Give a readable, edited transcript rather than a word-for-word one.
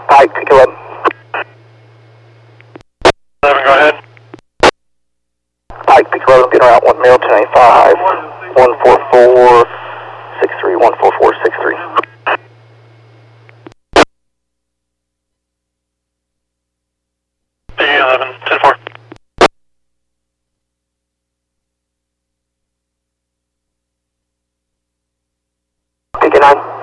Pike, pick 11. 11, go ahead. Pike, pick 11, get around 1 mil, 1085, 144, 63, 144, 63. Picking 11, 10-4. Picking 9.